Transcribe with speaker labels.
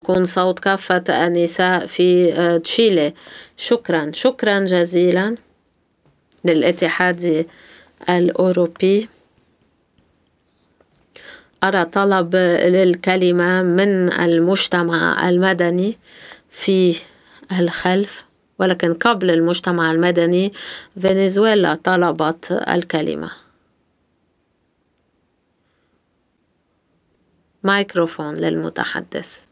Speaker 1: يكون صوت كافة النساء في تشيلي. شكرا شكرا جزيلا للاتحاد الأوروبي. أرى طلب للكلمة من المجتمع المدني في الخلف، ولكن قبل المجتمع المدني فنزويلا طلبت الكلمة. مايكروفون للمتحدث.